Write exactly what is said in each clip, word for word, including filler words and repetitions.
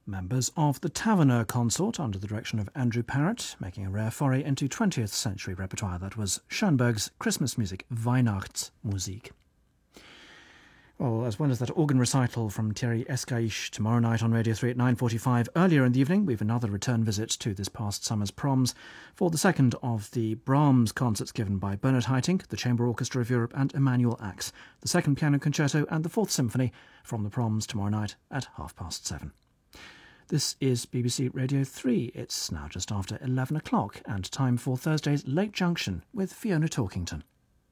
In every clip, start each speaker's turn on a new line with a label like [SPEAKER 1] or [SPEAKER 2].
[SPEAKER 1] Members of the Taverner Consort, under the direction of Andrew Parrott, making a rare foray into twentieth century repertoire. That was Schoenberg's Christmas music, Weihnachtsmusik. Well, as well as that organ recital from Thierry Escaich tomorrow night on Radio three at nine forty-five, earlier in the evening we've another return visit to this past summer's proms for the second of the Brahms concerts given by Bernard Haitink, the Chamber Orchestra of Europe, and Emanuel Ax, the second piano concerto and the fourth symphony from the proms tomorrow night at half past seven. This is B B C Radio three. It's now just after eleven o'clock and time for Thursday's Late Junction with Fiona Talkington.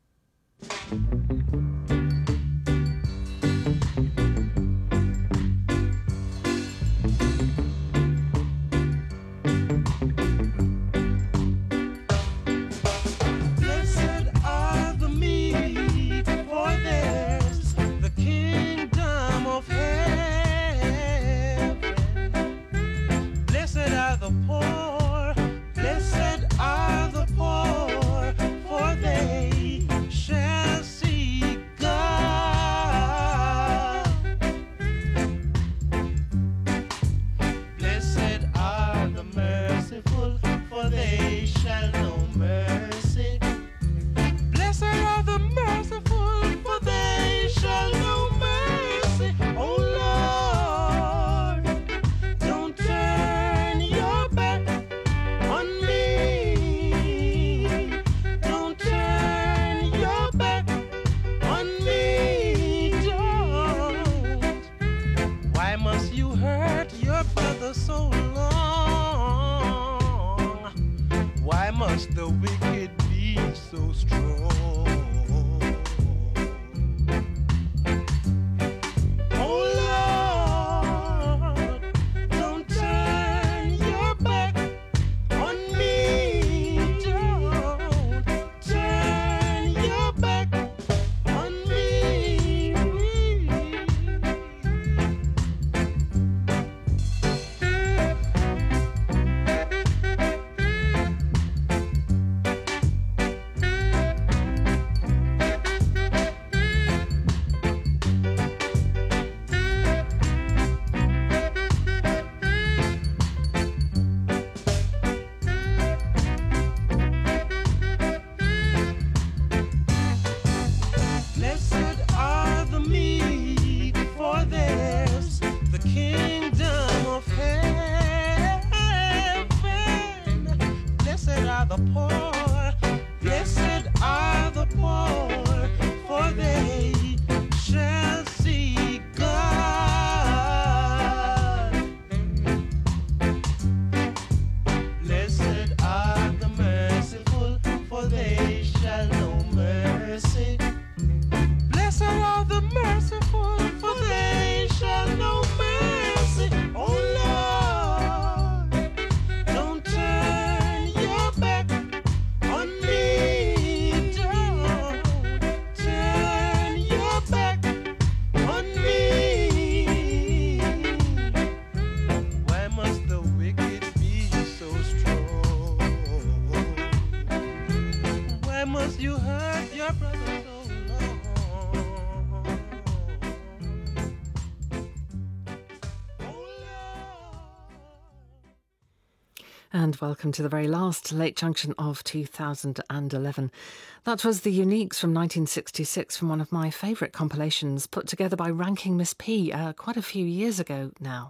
[SPEAKER 2] And welcome to the very last Late Junction of two thousand eleven. That was the Uniques from nineteen sixty-six from one of my favourite compilations put together by Ranking Miss P uh, quite a few years ago now.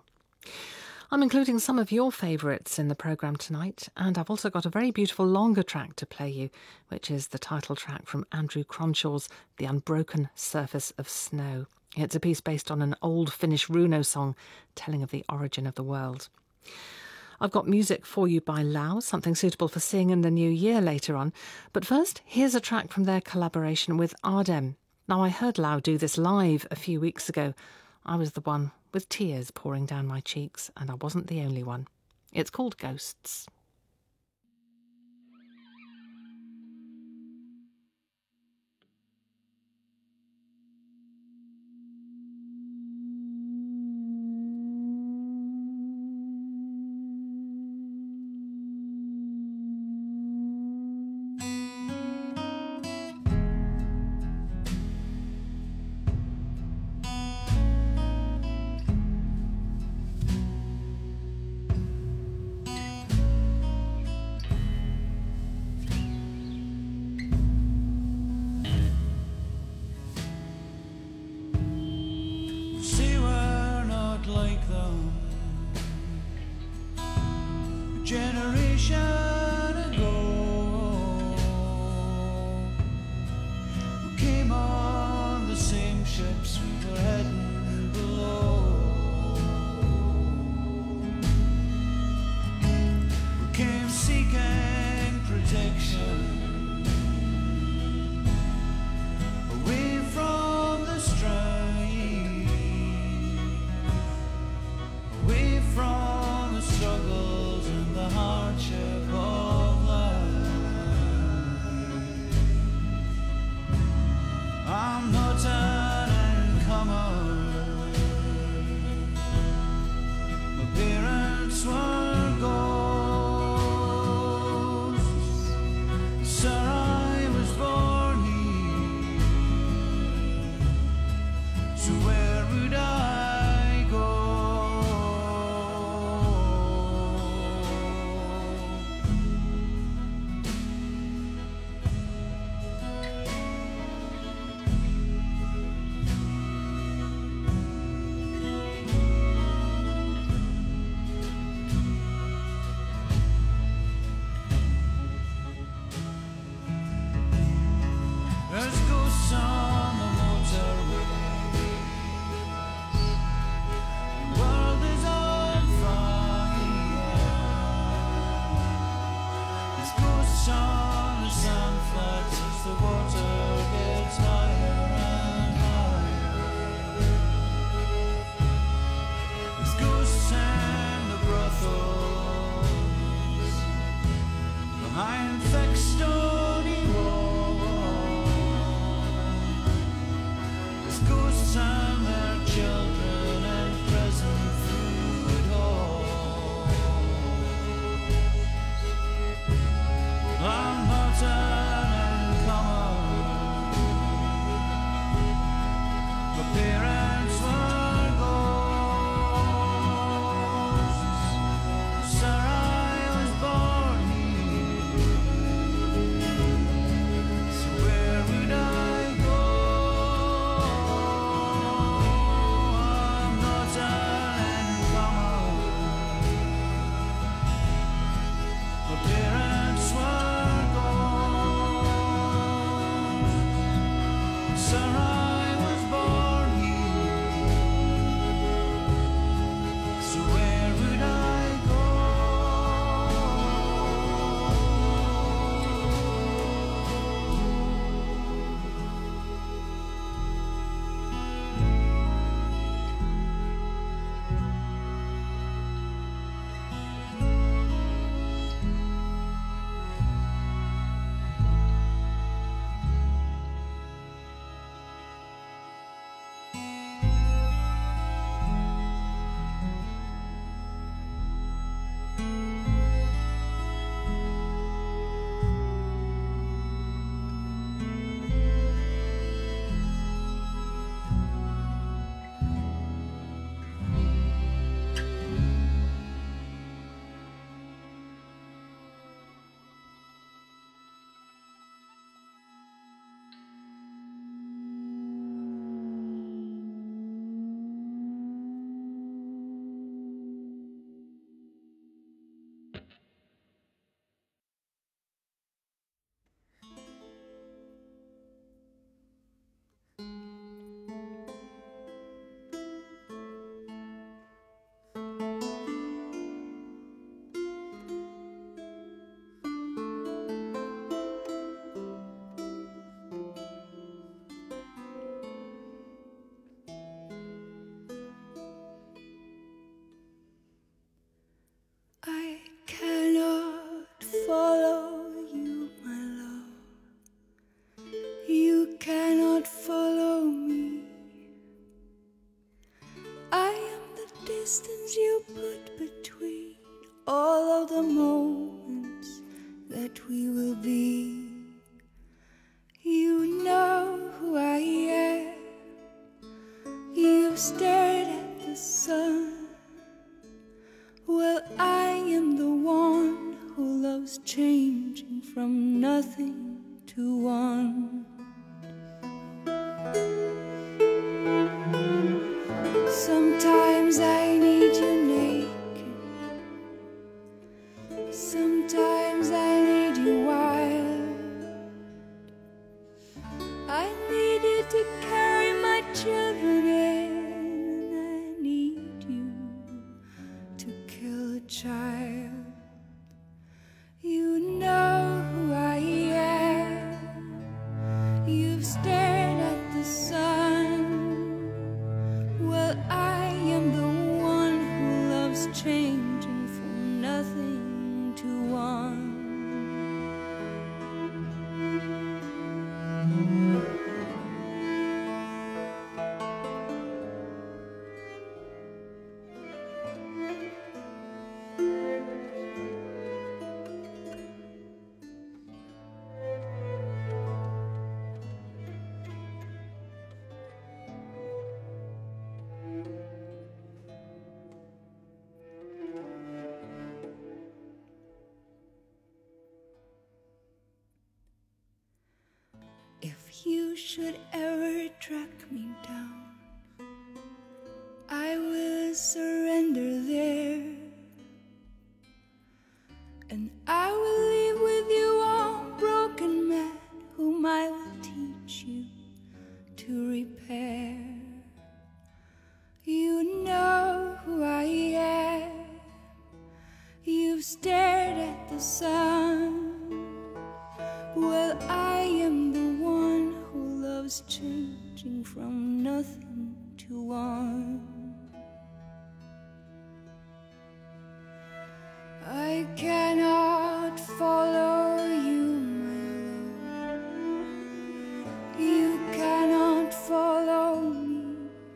[SPEAKER 2] I'm including some of your favourites in the programme tonight, and I've also got a very beautiful longer track to play you, which is the title track from Andrew Cronshaw's The Unbroken Surface of Snow. It's a piece based on an old Finnish runo song telling of the origin of the world. I've got music for you by Lau, something suitable for seeing in the new year later on. But first, here's a track from their collaboration with Ardem. Now, I heard Lau do this live a few weeks ago. I was the one with tears pouring down my cheeks, and I wasn't the only one. It's called Ghosts.
[SPEAKER 3] generation ago, who came on the same ships we were heading below, who came seeking protection away from the strife, away from the struggles and the hardship of life. I'm not an incomer. My parents were ghosts. Sir, I was born here. So where would I go? There's ghosts on the motorway. The world is on fire. There's ghosts on the sand flats as the water gets higher and higher. There's ghosts in the brothels behind thick stony walls. There's ghosts and their children in prison food halls. I'm not an incomer. My parents were ghosts. Sir, I was born here. So where would I go? I'm not an incomer. My parents were ghosts. Sir, I was born here. So where would I go?
[SPEAKER 4] I cannot follow you, my love. You cannot follow me. I am the distance you put between all of the moments that we will be. You know who I am. You've stared at the sun. Well, I am the one who loves changing from nothing to one. Sometimes I need you naked. little child. You know who I am. You've stared at the sun. Well, I am the one who loves changing from nothing to one. If you should ever track me down, I will surrender there, and I will leave with you a broken man whom I will teach you to repair. You know who I am. You've stared at the sun. Well, I am the one who loves changing from nothing to one. I cannot follow you, my love. You cannot follow me.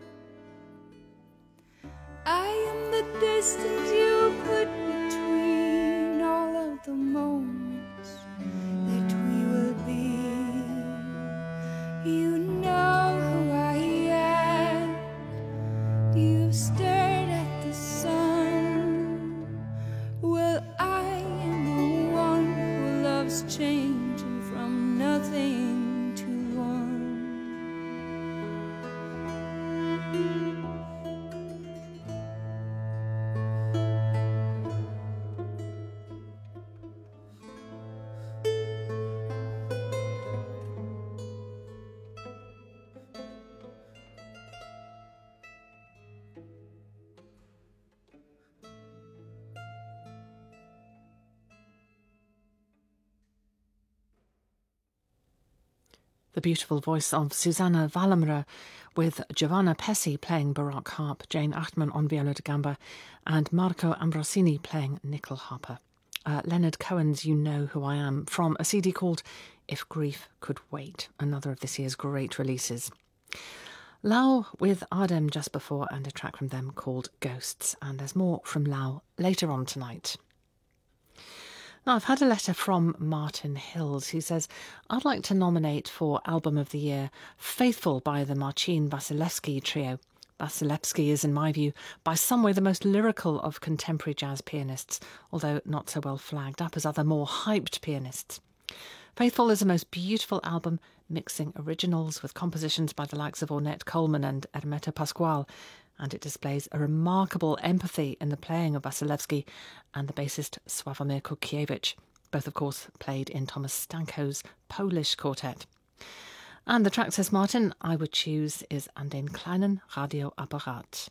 [SPEAKER 4] I am the distance you put between all of the moments that we will be. You know who I am. You've stared at the sun. Well, I am the one who loves changing from nothing to one.
[SPEAKER 2] The beautiful voice of Susanna Vallamra, with Giovanna Pessi playing baroque harp, Jane Achtman on viola da gamba, and Marco Ambrosini playing nickel harper. Uh, Leonard Cohen's You Know Who I Am, from a C D called If Grief Could Wait, another of this year's great releases. Lau with Ardem just before, and a track from them called Ghosts, and there's more from Lau later on tonight. Now, I've had a letter from Martin Hills, who says, I'd like to nominate for Album of the Year Faithful by the Marcin Wasilewski Trio. Wasilewski is, in my view, by some way the most lyrical of contemporary jazz pianists, although not so well flagged up as other more hyped pianists. Faithful is a most beautiful album, mixing originals with compositions by the likes of Ornette Coleman and Hermeto Pascual, and it displays a remarkable empathy in the playing of Wasilewski and the bassist Sławomir Kukiewicz, both of course played in Thomas Stanko's Polish quartet. And the track, says Martin, I would choose is An den kleinen Radioapparat.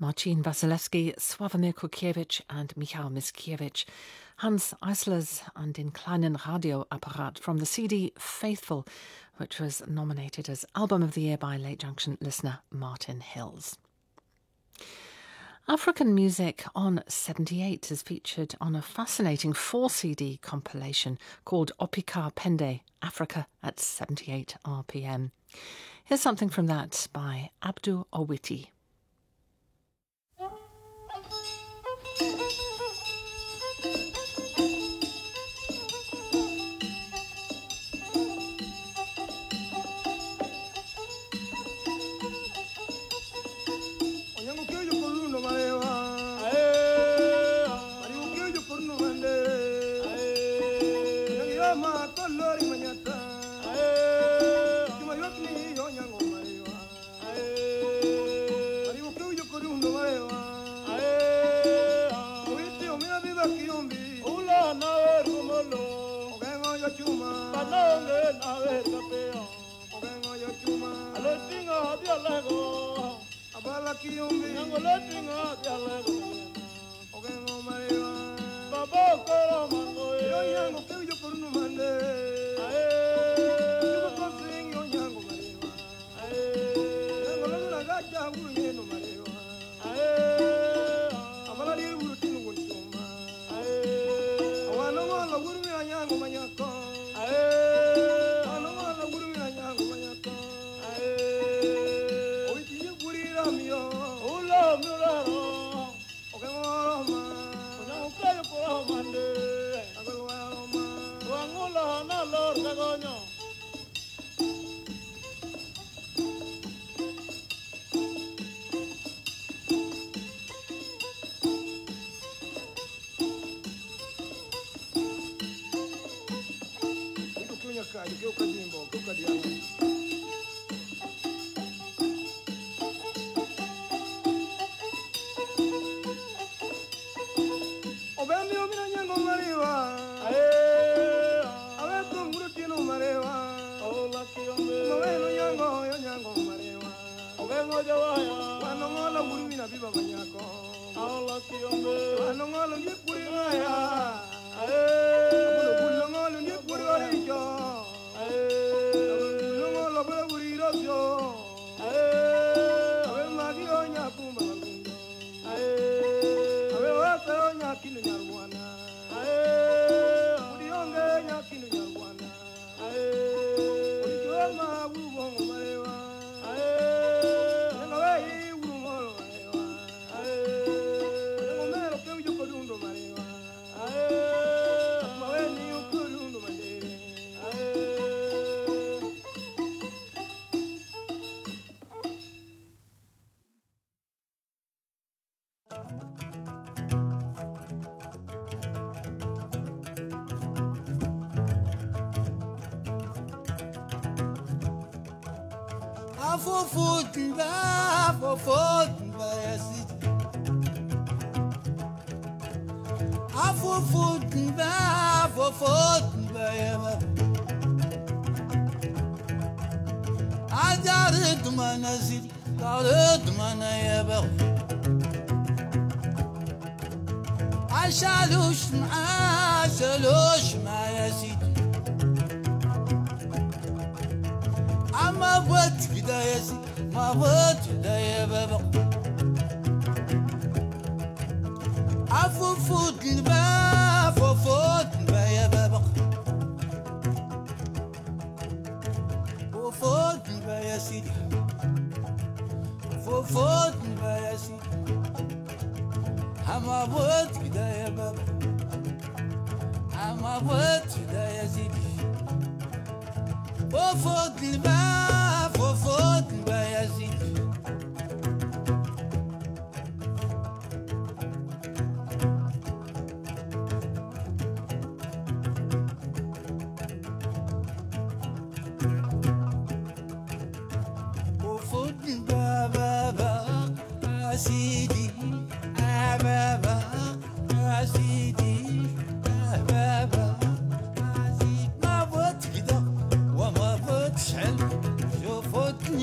[SPEAKER 2] Marcin Wasilewski, Sławomir Kukiewicz and Michał Mickiewicz. Hans Eisler's and in kleinen Radioapparat from the C D Faithful, which was nominated as Album of the Year by Late Junction listener Martin Hills. African Music on seventy-eight is featured on a fascinating four C D compilation called Opika Pende, Africa at seventy-eight R P M. Here's something from that by Abdu Owiti.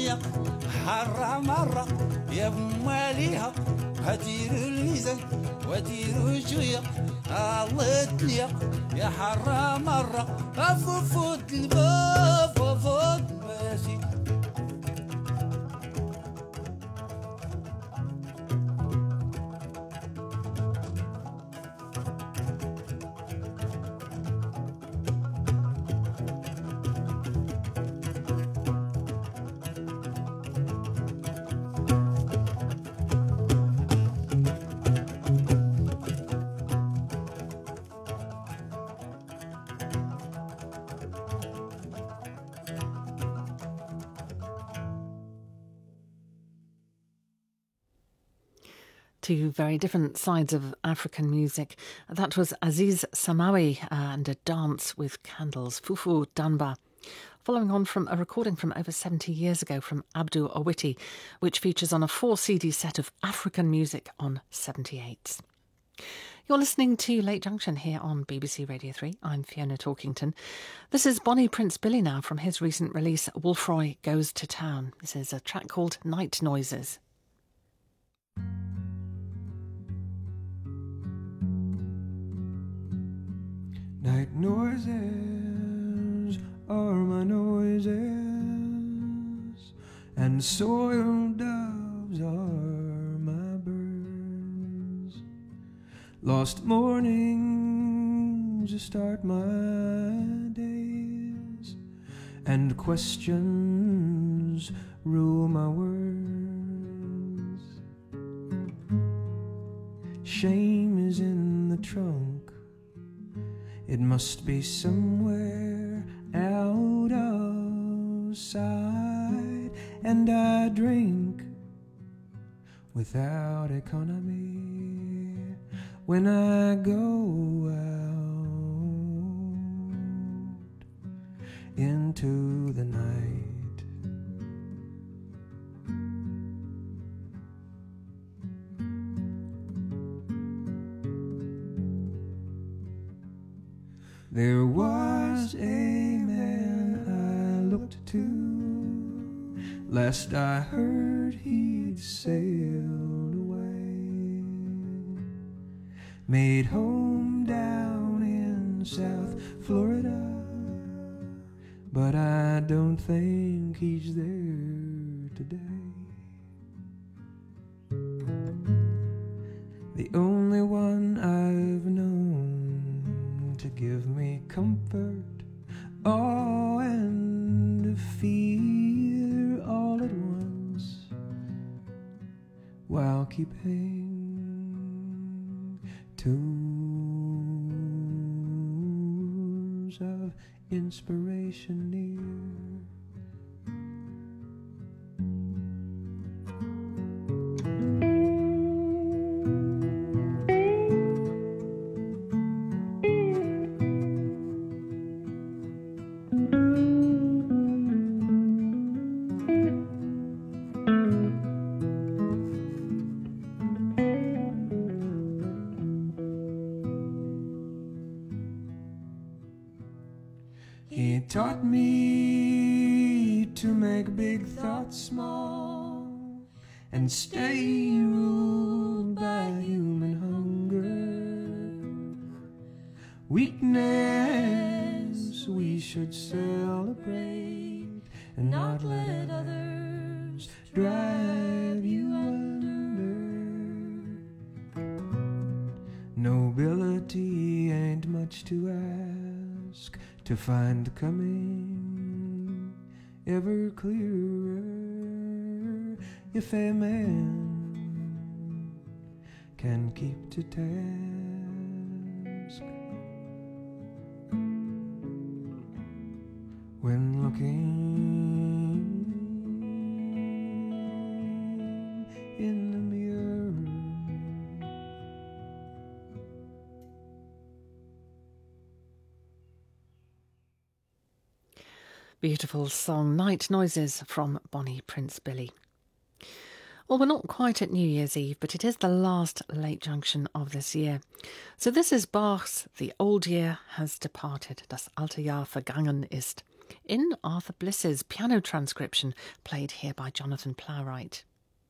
[SPEAKER 3] شوية حرة مرة يا بماليها هدير الميزان ودير شوية الله تليا يا حرة مرة أفوفوت الباب فوفوت ماشي
[SPEAKER 2] Two very different sides of African music. That was Aziz Samawi and a dance with candles, Fufu Danba. Following on from a recording from over seventy years ago from Abdul Awiti, which features on a four C D set of African music on seventy-eights. You're listening to Late Junction here on B B C Radio three. I'm Fiona Talkington. This is Bonnie Prince Billy now from his recent release, Wolfroy Goes to Town. This is a track called Night Noises.
[SPEAKER 5] Night noises are my noises, and soiled doves are my birds. Lost mornings start my days, and questions rule my words. Shame is in the trunk, it must be somewhere out of sight, and I drink without economy when I go out into the night. There was a man I looked to, last I heard he'd sailed away, made home down in South Florida, but I don't think he's there today. The only one I've known to give me comfort, awe and fear all at once, while keeping tools of inspiration near. He taught me to make big thoughts small and stay ruled by human hunger. Weakness we should celebrate and not let others drive you under. Nobility ain't much to ask, to find coming ever clearer if a man can keep to task when looking in the mirror.
[SPEAKER 2] Beautiful song, Night Noises from Bonnie Prince Billy. Well, we're not quite at New Year's Eve, but it is the last Late Junction of this year. So this is Bach's The Old Year Has Departed, Das alte Jahr vergangen ist. in Arthur Bliss's piano transcription, played here by Jonathan Plowright.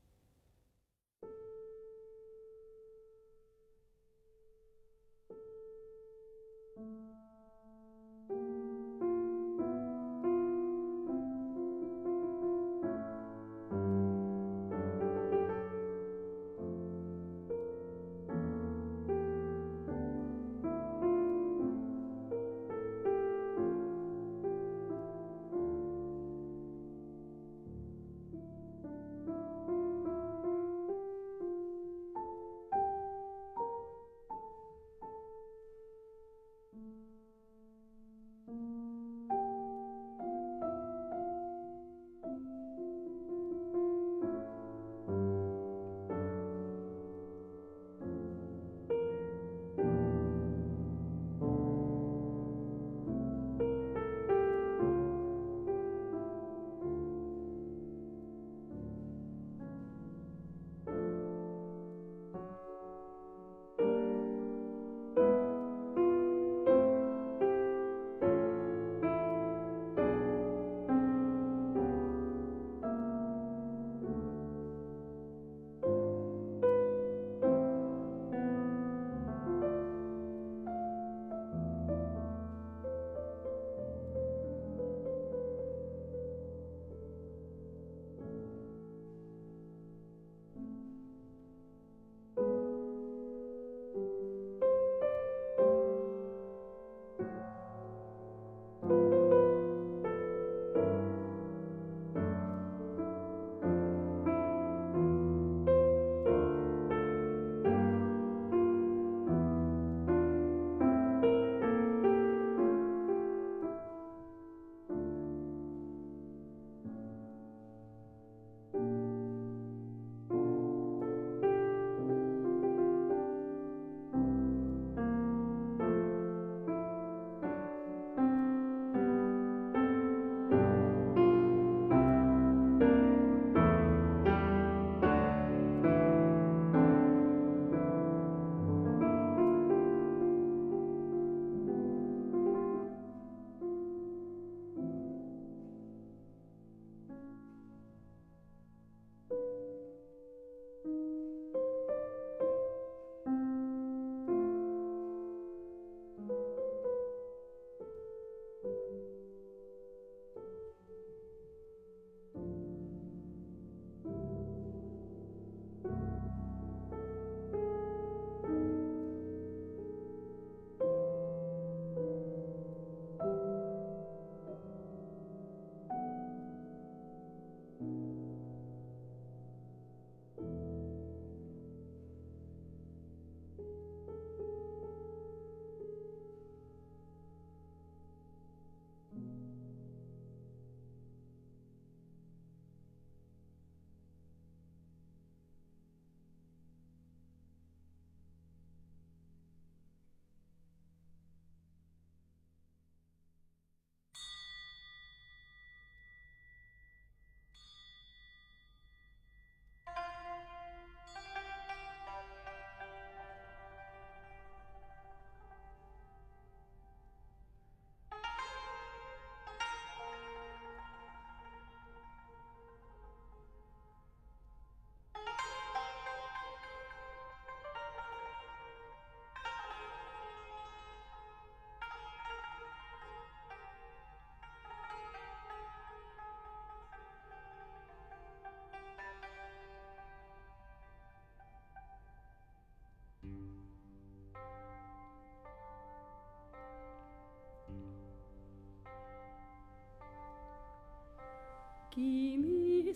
[SPEAKER 6] Kimi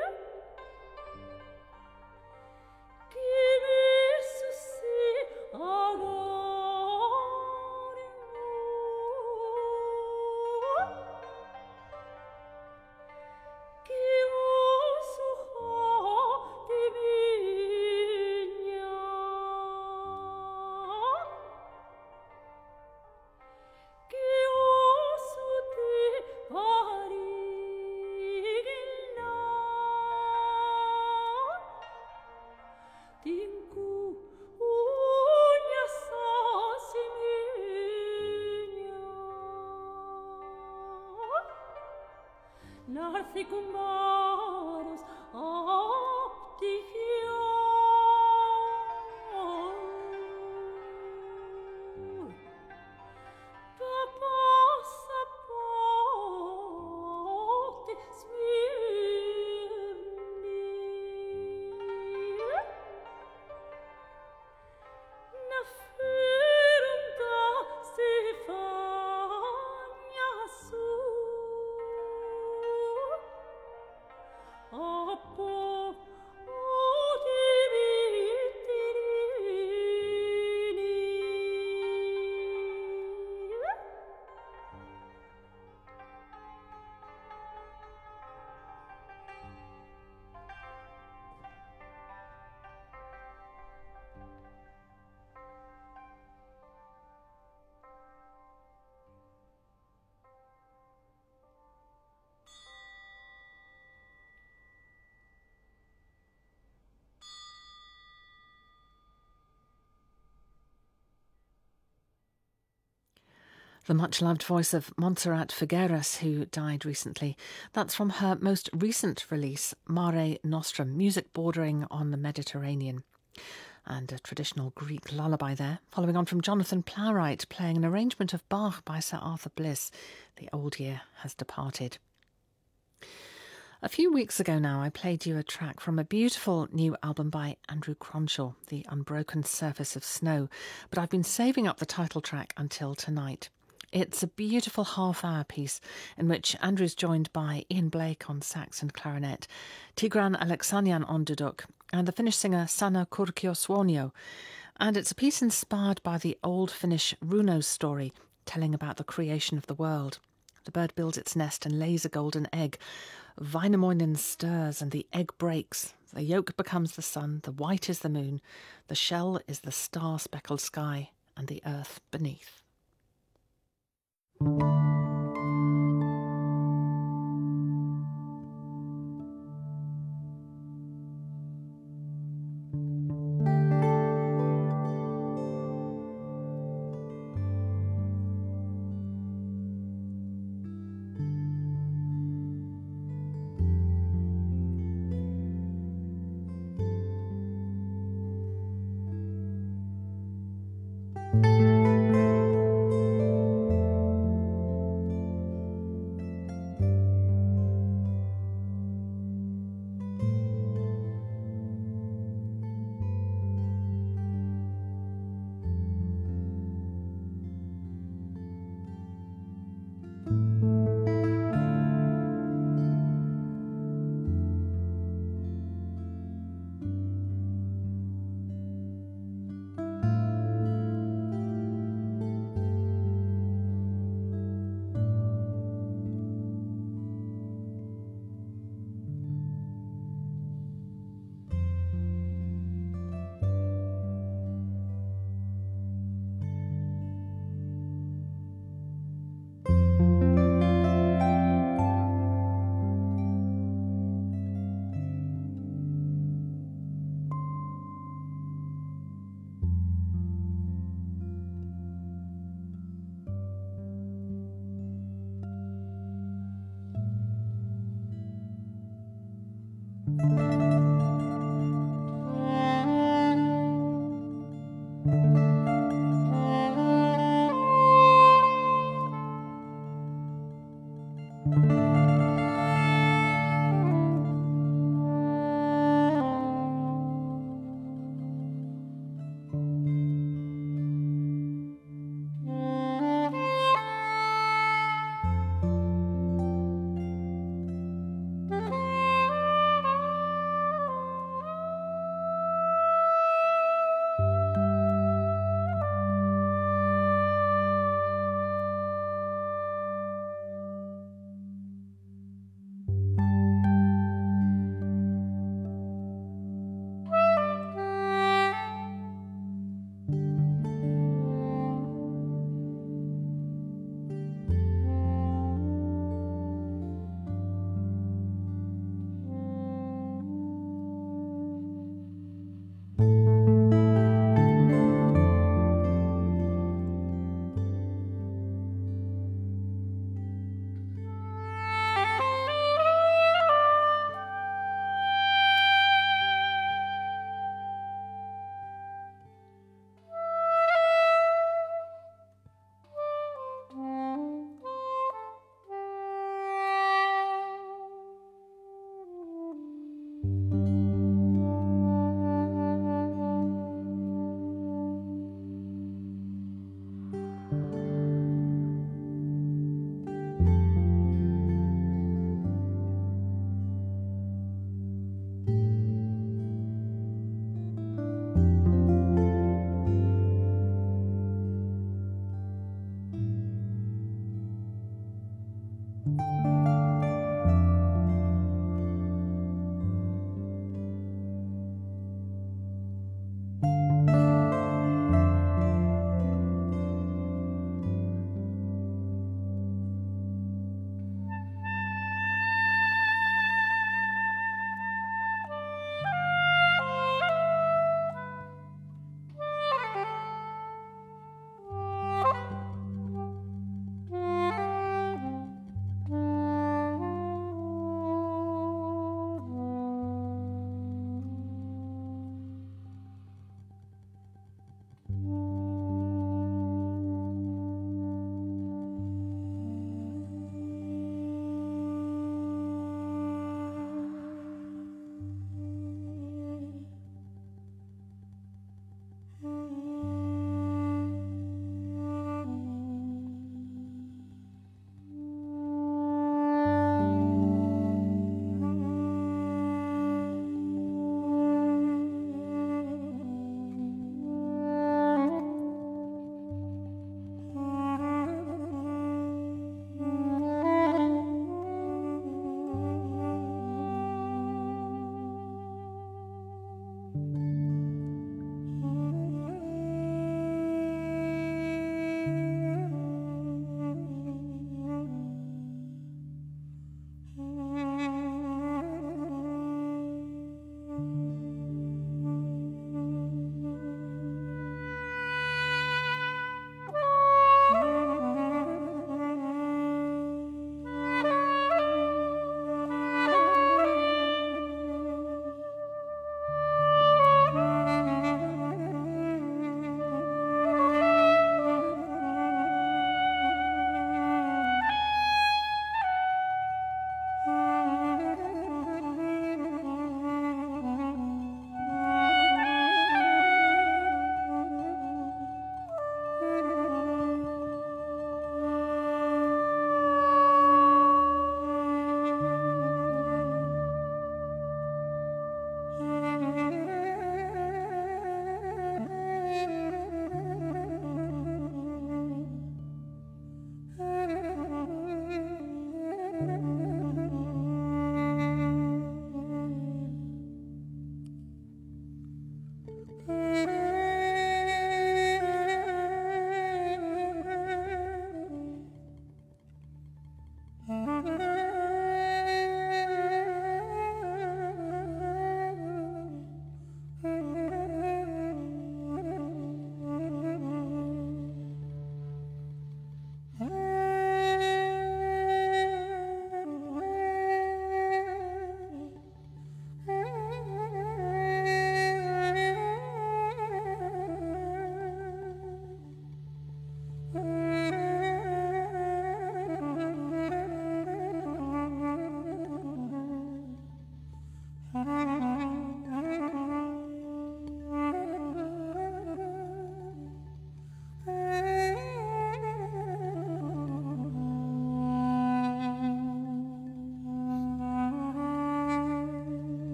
[SPEAKER 6] Oh ficumbaros opticior. Possa porte svirni na fyrunda Stefania su oppo udivitirini.
[SPEAKER 2] The much-loved voice of Montserrat Figueras, who died recently. That's from her most recent release, Mare Nostrum, music bordering on the Mediterranean. And a traditional Greek lullaby there, following on from Jonathan Plowright playing an arrangement of Bach by Sir Arthur Bliss. The old year has departed. A few weeks ago now, I played you a track from a beautiful new album by Andrew Cronshaw, The Unbroken Surface of Snow, but I've been saving up the title track until tonight. It's a beautiful half-hour piece in which Andrew's joined by Ian Blake on sax and clarinet, Tigran Alexanian on duduk, and the Finnish singer Sanna Kurkioswonio. And it's a piece inspired by the old Finnish Runo story, telling about the creation of the world. The bird builds its nest and lays a golden egg. Wainamoinen stirs and the egg breaks. The yolk becomes the sun, the white is the moon, the shell is the star-speckled sky, and the earth beneath.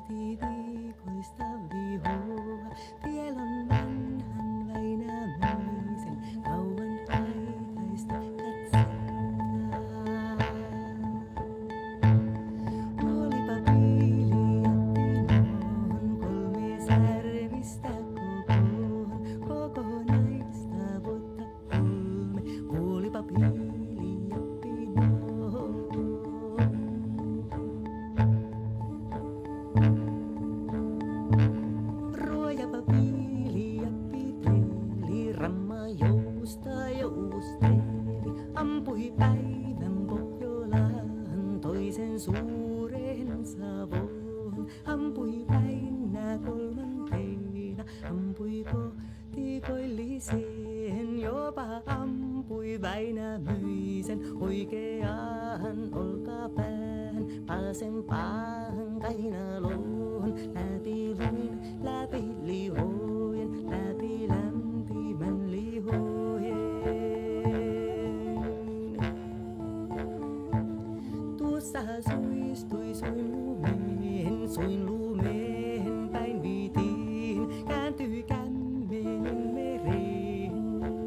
[SPEAKER 7] kohti viikoista vihoa. Pielon vanhan Väinämöisen kauan aikaista katseltaa. Olipa piili jätti kolme särvistä kokoon, kokonaista vuotta kolme. Olipa piili jätti ruojapa piili ja piteli, ramma jousta jousteli, ampui päivän Pohjolaan toisen suuren Savoon, ampui Väinää kolmanteena, ampui kohti koilliseen, jopa ampui Väinämöisen oikeaan olkapään, vasempaan kainaloon, läpi luin, läpi lihojen, läpi lämpimän lihojen. Tuossa suistui suin lumeen, suin lumeen päin viitiin, kääntyi kämmenen mereen.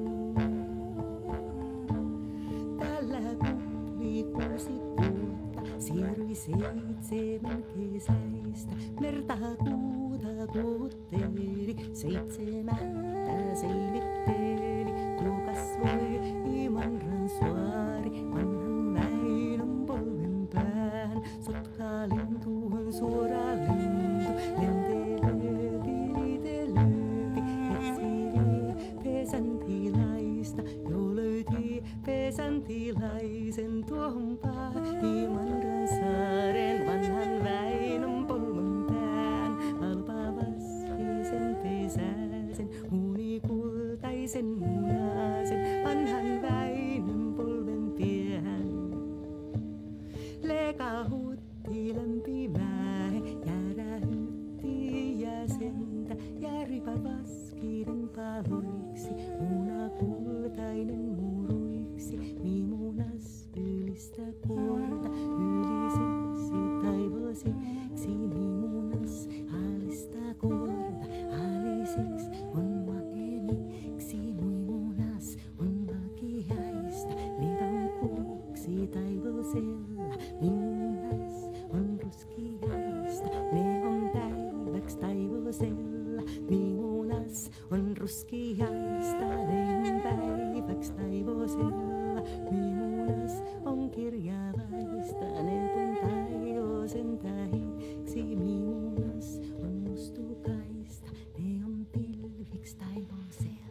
[SPEAKER 7] Tällä kupli kuusi vuotta, siirryi seitsemän kesäistä, merta kuuta kuutteli, seitsemättä selvitteli, tuo kasvoi Imanran suari, vanhan Väinön polven pään, sotka lintuun suora lintu, lentelee, piritelööpi, etsii pesantilaista, jo löyti pesantilaisen tuompaa, Imanran saaren vanhan Väinön polven pään, alpaa vaskisen pesäsen, uunikultaisen munasen, vanhan Väinön polven pään. Lekahutti lämpimää, jäärähytti jäsentä, järipä vaskiden paloiksi, munakultainen muruiksi, mimunas ylistä kuorta, ylisiksi taivosiksi, mimunas alista kuorta, alisiksi on makeniksi, mimunas on makiaista, livan kuuksi taivosella, mimunas on ruskiaista, ne on päiväks taivosella, mimunas on ruskiaista, ne on päiväks taivosella, mimunas on kirjavaista, ne on taivosen tähiksi, mimunas on mustukaista, ne on pilviks taivosella.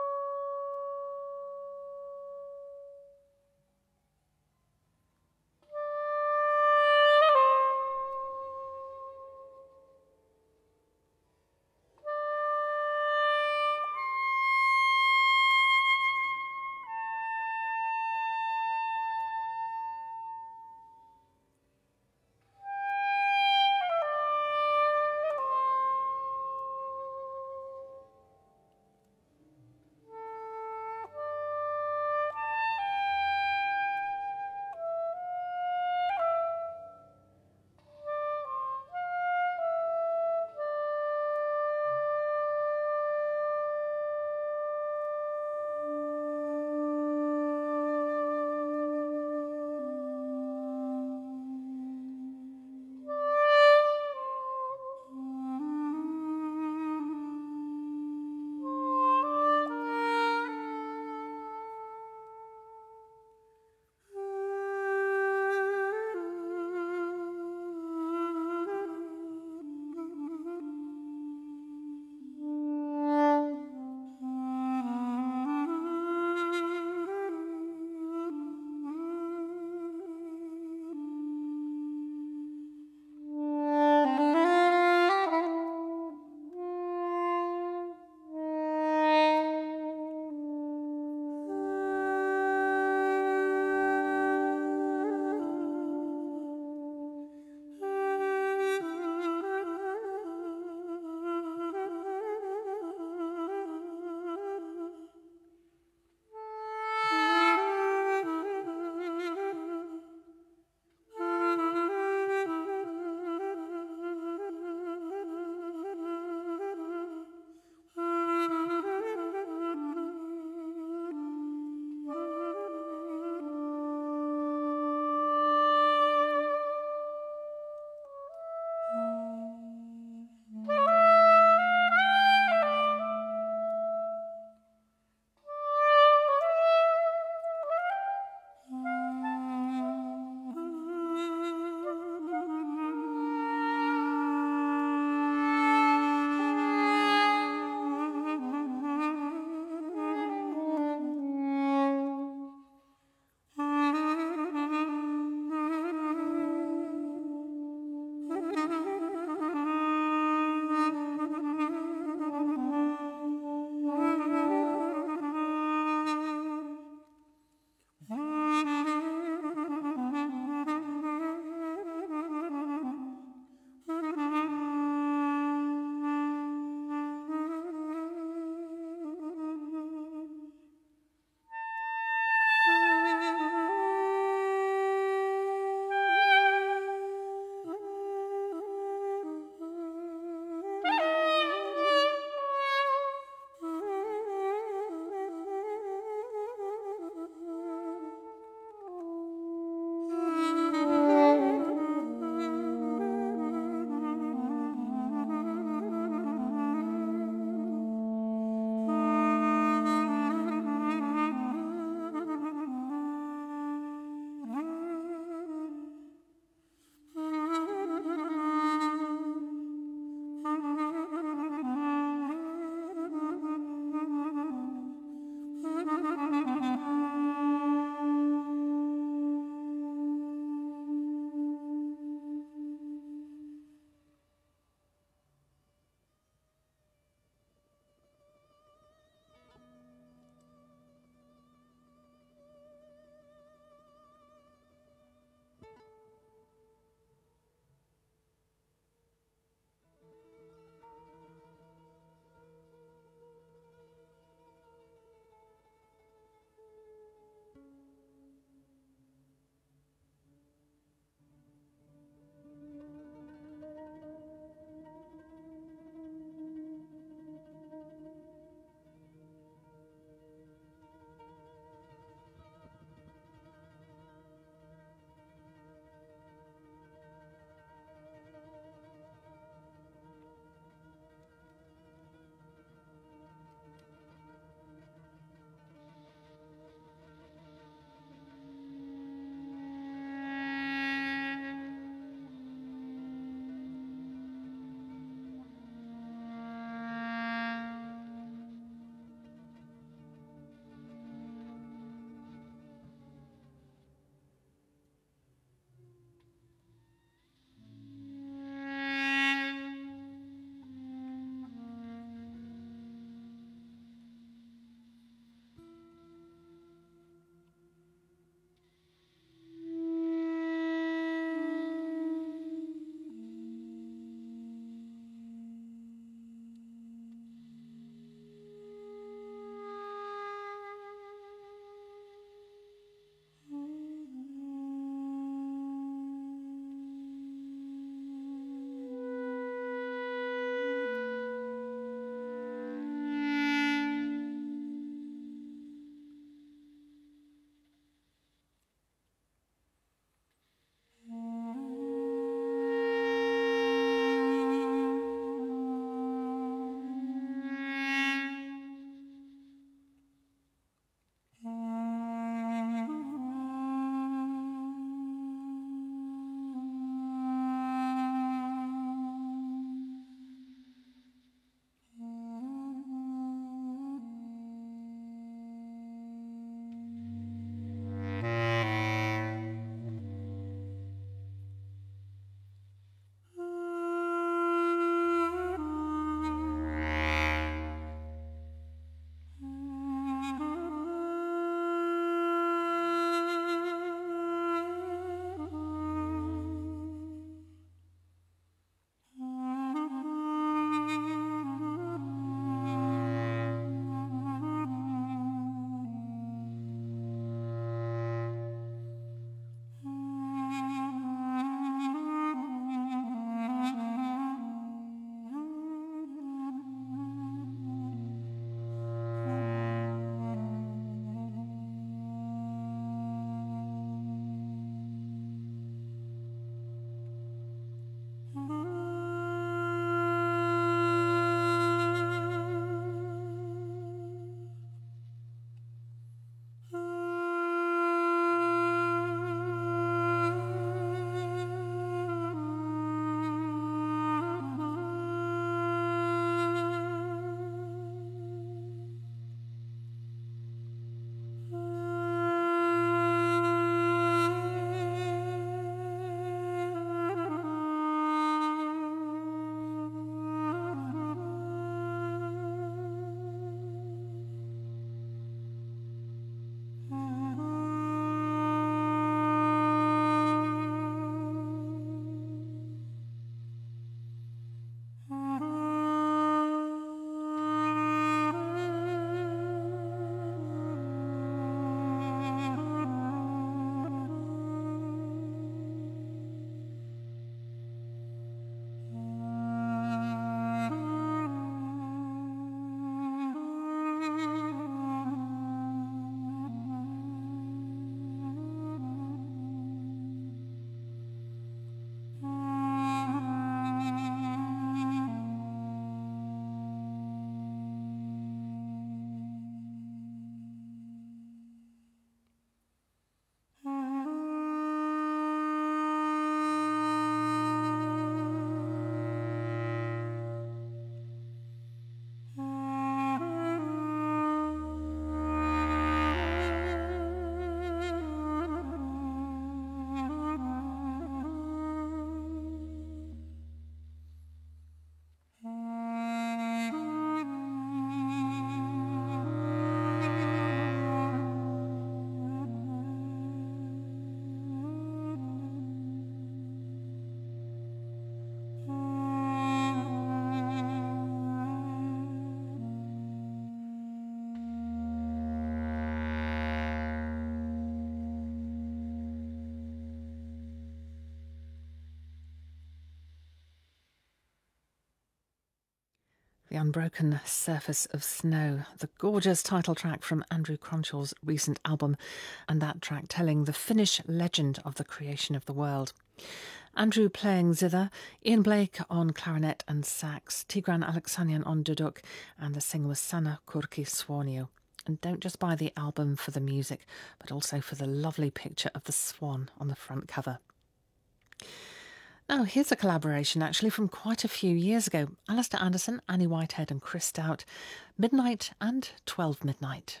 [SPEAKER 2] The Unbroken Surface of Snow, the gorgeous title track from Andrew Cronshaw's recent album, and that track telling the Finnish legend of the creation of the world. Andrew playing zither, Ian Blake on clarinet and sax, Tigran Alexanian on duduk, and the singer was Sanna Kurki-Swainio. And don't just buy the album for the music, but also for the lovely picture of the swan on the front cover. Now, here's a collaboration actually from quite a few years ago. Alistair Anderson, Annie Whitehead and Chris Stout, Midnight and twelve Midnight.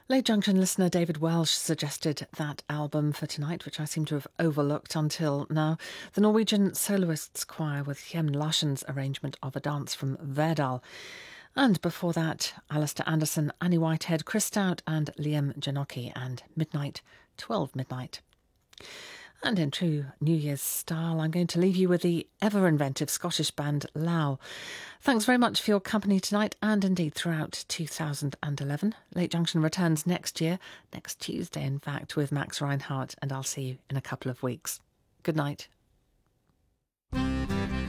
[SPEAKER 2] Late Junction listener David Welsh suggested that album for tonight, which I seem to have overlooked until now. The Norwegian Soloists Choir with Hjem Larsen's arrangement of A Dance from Verdal. And before that, Alistair Anderson, Annie Whitehead, Chris Stout and Liam Janocki and Midnight, twelve Midnight. And in true New Year's style, I'm going to leave you with the ever-inventive Scottish band Lau. Thanks very much for your company tonight and indeed throughout two thousand eleven. Late Junction returns next year, next Tuesday in fact, with Max Reinhardt, and I'll see you in a couple of weeks. Good night.